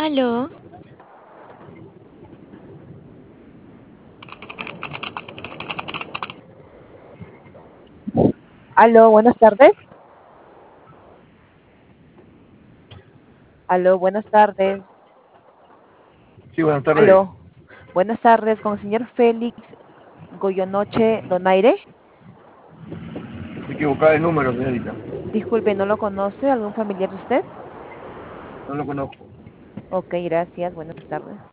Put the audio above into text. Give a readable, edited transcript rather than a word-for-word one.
Aló, Aló, buenas tardes. Aló, buenas tardes. Sí, buenas tardes. Aló, buenas tardes con el señor Félix Goyonoche Donaire. Se equivocaba el número, señorita. Disculpe, ¿no lo conoce? ¿Algún familiar de usted? No lo conozco. Ok, gracias. Buenas tardes.